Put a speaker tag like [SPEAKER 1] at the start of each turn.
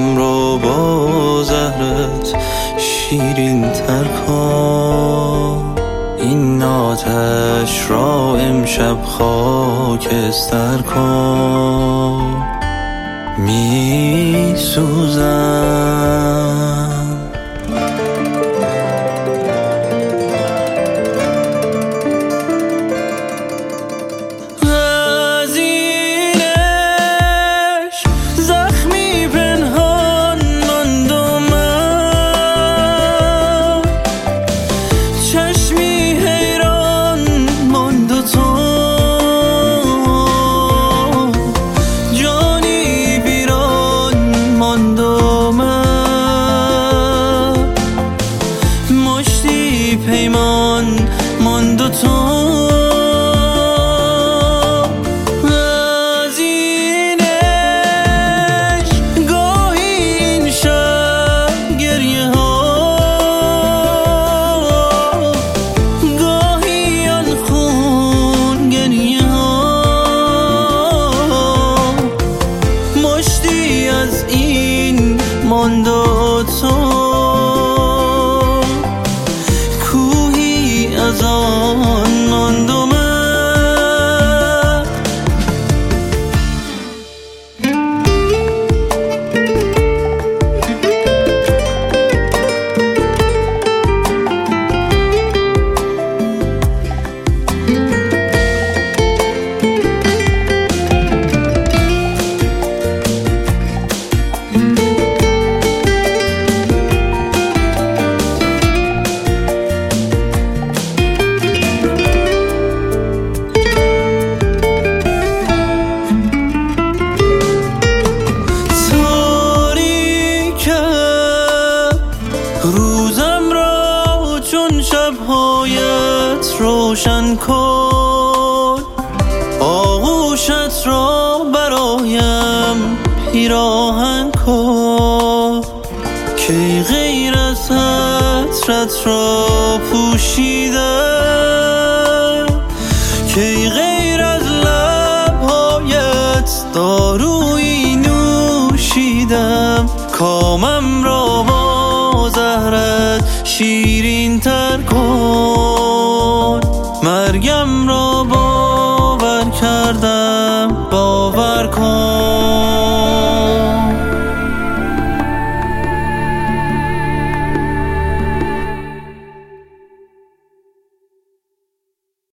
[SPEAKER 1] کامم رو با زهرت شیرین تر کن. این آتش را امشب خاکستر کن. می سوزم پیمان ماند و تو از این عشق گاهی این شب گریه ها، گاهی آن خون گریه ها، مشتی از این ماند و تو از آن ماند و من. روزم را چون شبهایت روشن کن. آغوشت را برایم پیراهن کن. کی غیر از عطرت را پوشیدم، کی غیر از لبهایت دارویی نوشیدم. کامم را با زهرت شیرین تر کن. مرگم را با